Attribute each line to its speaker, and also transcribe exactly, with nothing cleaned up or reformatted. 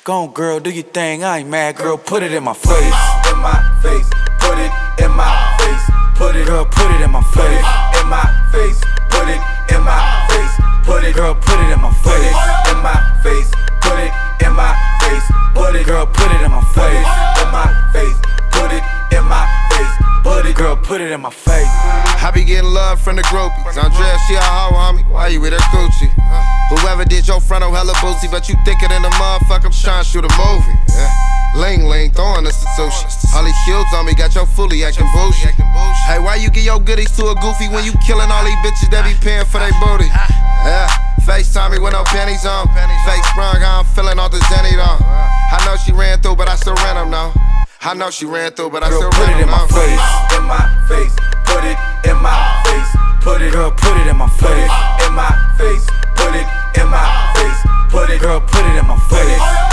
Speaker 1: Go on, girl, do your thing. I ain't mad, girl. Put it in my face.
Speaker 2: In my face. Put it in my face. Put it.
Speaker 1: Girl, put it in my face.
Speaker 2: In my face. Put it in my face. Put it.
Speaker 1: Girl, put it in my face.
Speaker 2: In my face. Put it in my face. Put it.
Speaker 1: Girl, put it in my face.
Speaker 2: In my face. Put it in my face. Put it.
Speaker 1: Girl, put it in my face.
Speaker 3: I be getting love from the groupies. Andrea, she a hoe, homie. Why you with her Gucci? Whoever did your frontal hella boozy, but you thicker than a motherfucker. I'm trying to shoot a movie. Yeah. Ling Ling throwing institution. All these shields on me got your fully acting bougie. Hey, why you get your goodies to a goofy when you killing all these bitches that be paying for their booty? Yeah. FaceTime me with no panties on. Fake sprung, how I'm feeling all the Zenny on. I know she ran through, but I still ran them now. I know she ran through, but I
Speaker 1: Girl,
Speaker 3: still
Speaker 1: put
Speaker 3: ran
Speaker 1: it in
Speaker 3: them
Speaker 1: my
Speaker 3: now.
Speaker 1: face.
Speaker 2: In my face. Put it in my face. Put it.
Speaker 1: Girl, put it in my face.
Speaker 2: In my face. Put it in my face. Put it.
Speaker 1: Girl, put it in my face.